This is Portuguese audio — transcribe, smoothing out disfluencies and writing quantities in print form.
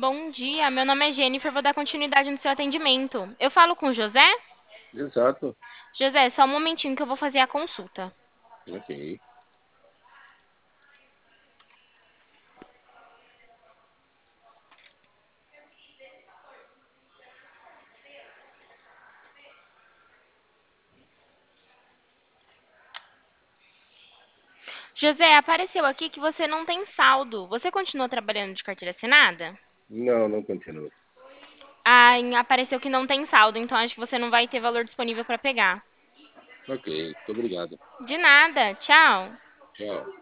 Bom dia, meu nome é Jennifer, vou dar continuidade no seu atendimento. Eu falo com o José? Exato. José, só um momentinho que eu vou fazer a consulta. Ok. José, apareceu aqui que você não tem saldo. Você continua trabalhando de carteira assinada? Não, não continua. Ah, apareceu que não tem saldo, então acho que você não vai ter valor disponível para pegar. Ok, muito obrigado. De nada, tchau. Tchau.